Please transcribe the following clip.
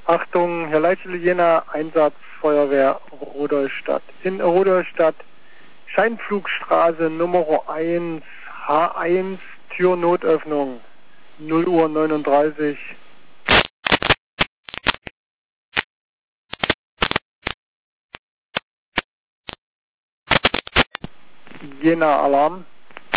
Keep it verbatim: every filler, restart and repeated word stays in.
Achtung, Herr Leitstelle Jena, Einsatz Feuerwehr Rudolstadt. In Rudolstadt, Scheinflugstraße Nummer eins, H eins, Türnotöffnung, null Uhr neununddreißig. Jena Alarm.